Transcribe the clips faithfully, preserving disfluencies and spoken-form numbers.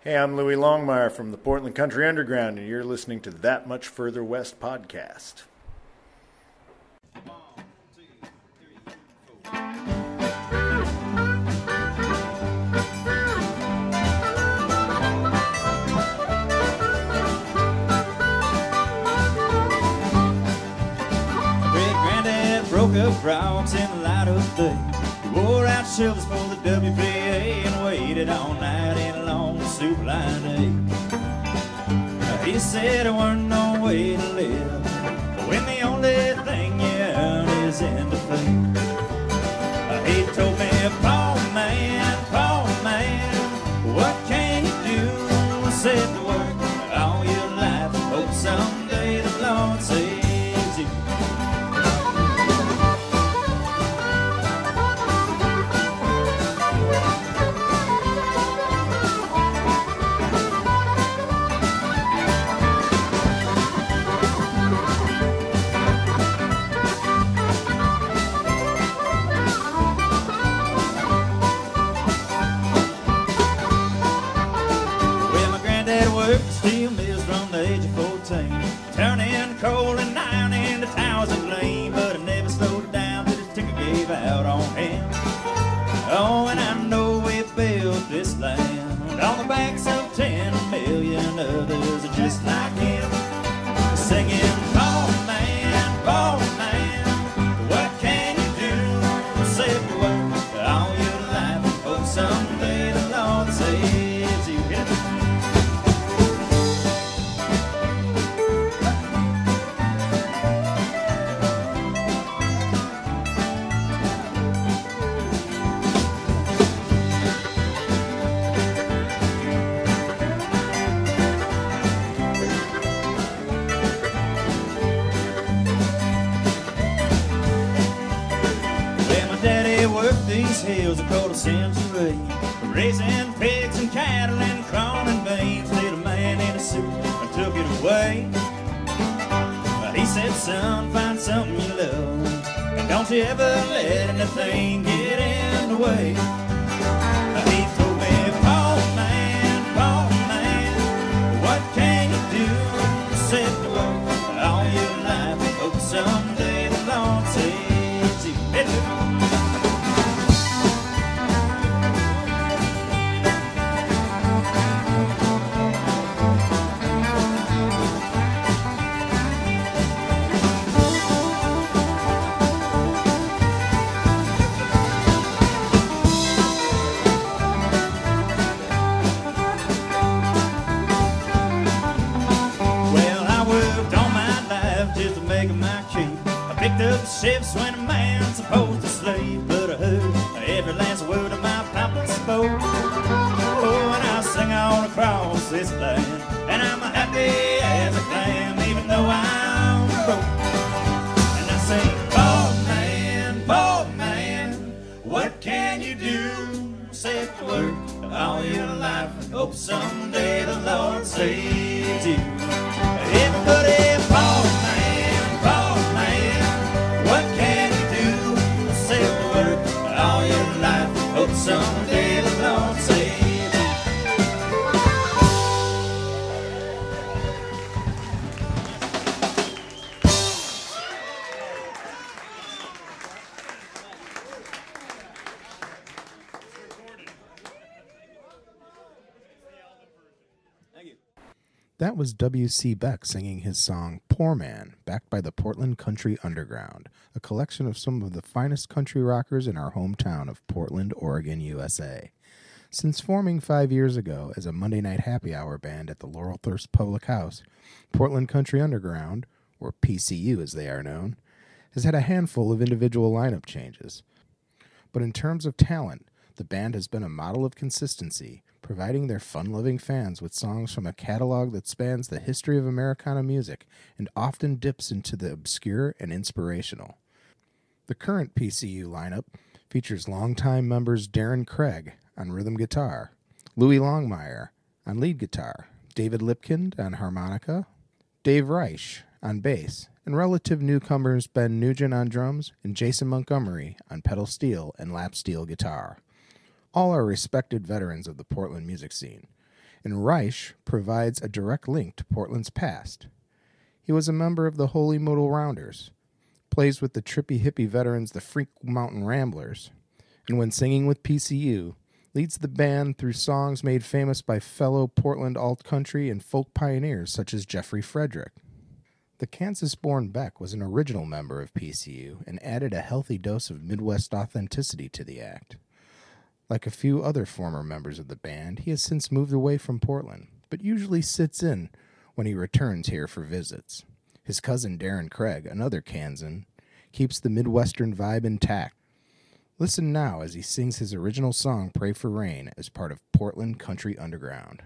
Hey, I'm Louis Longmire from the Portland Country Underground, and you're listening to That Much Further West podcast. Broke up rocks in the light of day. He wore out shovels for the W P A and waited all night in a long super line A. He said there weren't no way to live when the only thing you earn is in the field. He told me, Paul man, Paul man, what can you do? I said to work all your life. Hope someday the Lord saves you. Steel mills from the age of fourteen, turning coal and iron into towers of gleam, but I never slowed down till his ticker gave out on him. Oh, and I know we built this land on the backs of ten million others just like him, singing, Paul man, Paul man, what can you do? Save the world all your life. Hope someday the Lord saves you. These hills a quarter century, raising pigs and cattle and crawling beans. Little man in a suit, I took it away. He said, son, find something you love, and don't you ever let anything get in the way. He told me, Paul man, Paul man, what can you do? Set to work all your life. Hope someday the Lord saves you. Picked up shifts when a man's supposed to slave, but I heard every last word of my papa spoke. Oh, and I sing all across this land, and I'm happy as a clam, even though I'm broke. And I sing, Paul man, Paul man, what can you do? Set to work all your life, and hope someday the Lord saves you. Everybody, Paul man, Paul man, what can you do? Set to work all your life. Hope someday the Lord saves That was W C Beck singing his song Poor Man, backed by the Portland Country Underground, a collection of some of the finest country rockers in our hometown of Portland, Oregon, U S A. Since forming five years ago as a Monday night happy hour band at the Laurelthurst Public House, Portland Country Underground, or P C U as they are known, has had a handful of individual lineup changes. But in terms of talent, the band has been a model of consistency, providing their fun-loving fans with songs from a catalog that spans the history of Americana music and often dips into the obscure and inspirational. The current P C U lineup features longtime members Darren Craig on rhythm guitar, Louis Longmire on lead guitar, David Lipkind on harmonica, Dave Reich on bass, and relative newcomers Ben Nugent on drums and Jason Montgomery on pedal steel and lap steel guitar. All are respected veterans of the Portland music scene, and Reich provides a direct link to Portland's past. He was a member of the Holy Modal Rounders, plays with the trippy hippie veterans the Freak Mountain Ramblers, and when singing with P C U, leads the band through songs made famous by fellow Portland alt-country and folk pioneers such as Jeffrey Frederick. The Kansas-born Beck was an original member of P C U and added a healthy dose of Midwest authenticity to the act. Like a few other former members of the band, he has since moved away from Portland, but usually sits in when he returns here for visits. His cousin Darren Craig, another Kansan, keeps the Midwestern vibe intact. Listen now as he sings his original song, Pray for Rain, as part of Portland Country Underground.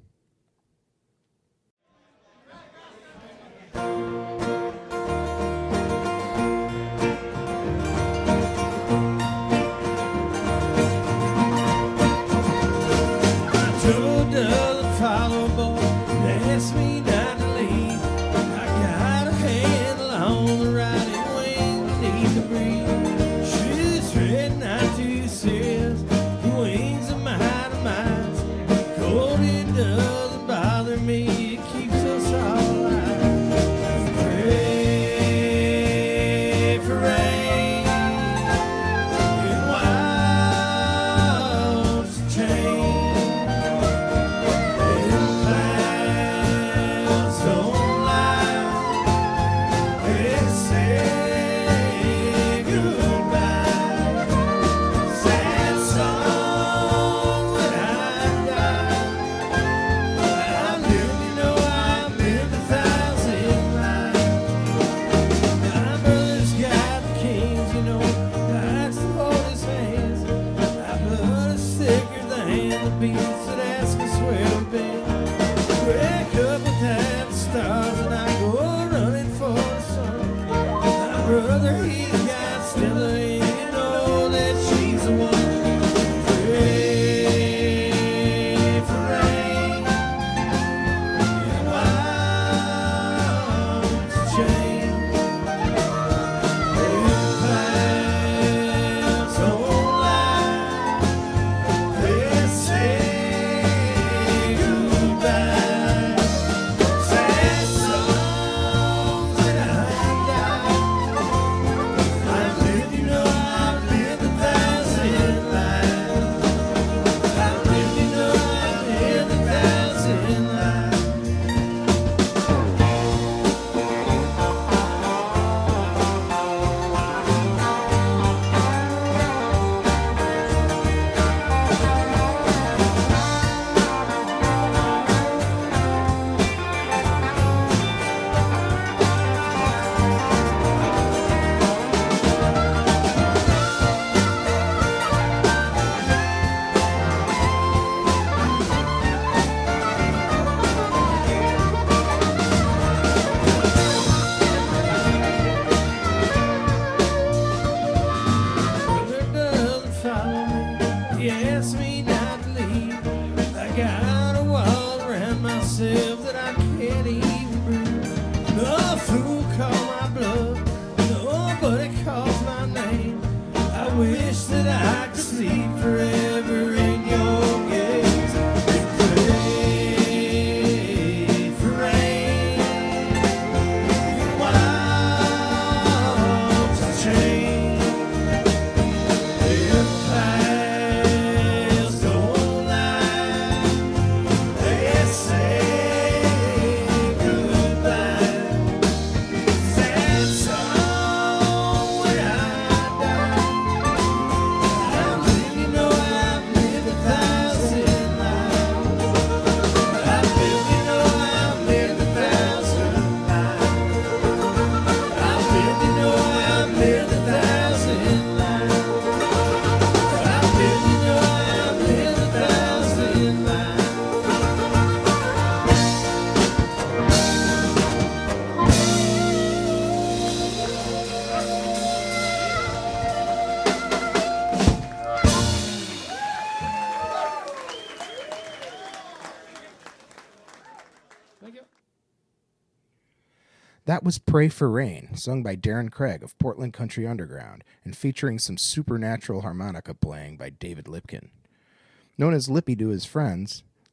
That was Pray for Rain, sung by Darren Craig of Portland Country Underground, and featuring some supernatural harmonica playing by David Lipkin. Known as Lippy to his friends,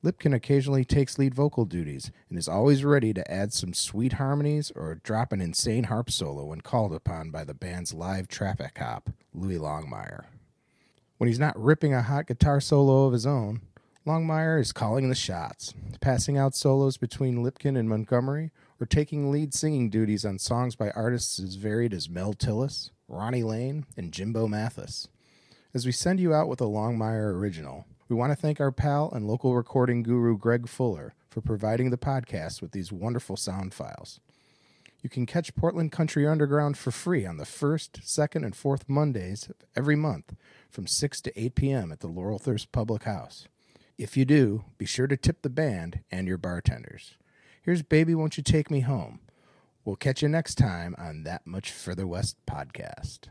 Lipkin occasionally takes lead vocal duties and is always ready to add some sweet harmonies or drop an insane harp solo when called upon by the band's live traffic cop, Louis Longmire. When he's not ripping a hot guitar solo of his own, Longmire is calling the shots, passing out solos between Lipkin and Montgomery, or taking lead singing duties on songs by artists as varied as Mel Tillis, Ronnie Lane, and Jimbo Mathis. As we send you out with a Longmire original, we want to thank our pal and local recording guru Greg Fuller for providing the podcast with these wonderful sound files. You can catch Portland Country Underground for free on the first, second, and fourth Mondays of every month from six to eight p.m. at the Laurelthurst Public House. If you do, be sure to tip the band and your bartenders. Here's Baby Won't You Take Me Home. We'll catch you next time on That Much Further West podcast.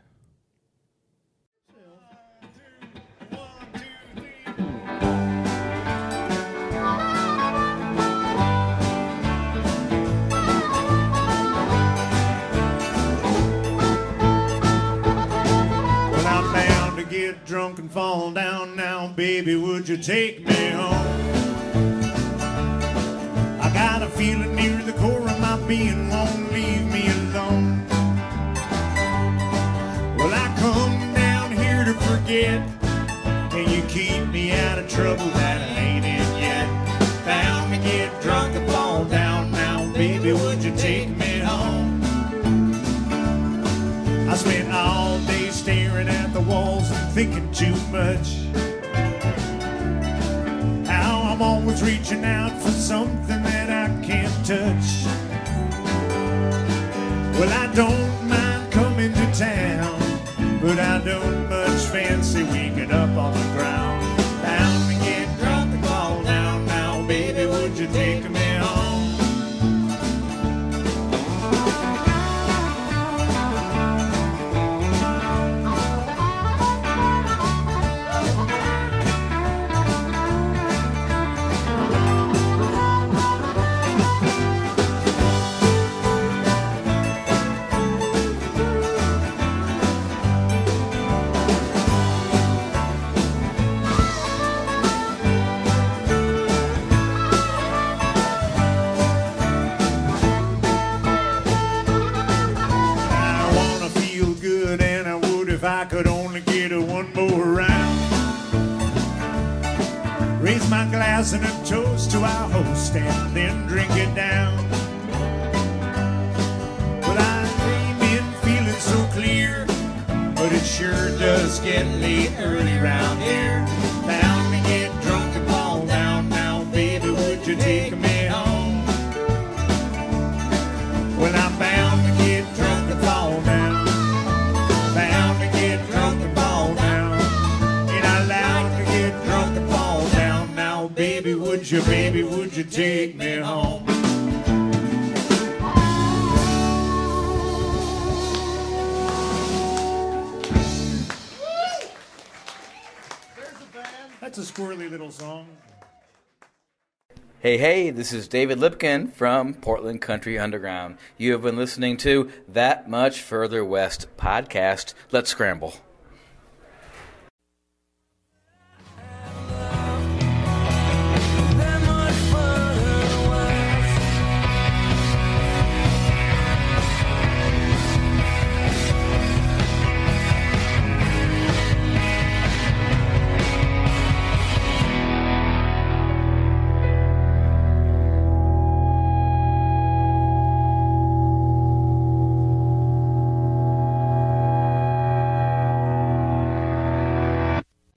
Get drunk and fall down now, baby, would you take me home? I got a feeling near the core of my being won't leave me alone. Well, I come down here to forget. Can you keep me out of trouble? That ain't it yet. Bound to get drunk and fall down now, baby, would you take me home? I spent all day staring at the walls and thinking too much. How I'm always reaching out for something that I can't touch. Well, I don't mind coming to town, but I don't much fancy waking up on the ground. Bound to get drunk and fall down now, baby, would you take me home? If I could only get a one more round. Raise my glass and a toast to our host and then drink it down. But I ain't been feeling so clear, but it sure does get late early round here. Bound to get drunk and fall down now, baby, would you take me home? Well, I'm bound to get drunk and fall down. Bound to get drunk and fall down. Ain't I allowed to get drunk and fall down now, baby, would you, baby, would you take me home? That's a squirrely little song. Hey, hey, this is David Lipkin from Portland Country Underground. You have been listening to That Much Further West podcast. Let's scramble.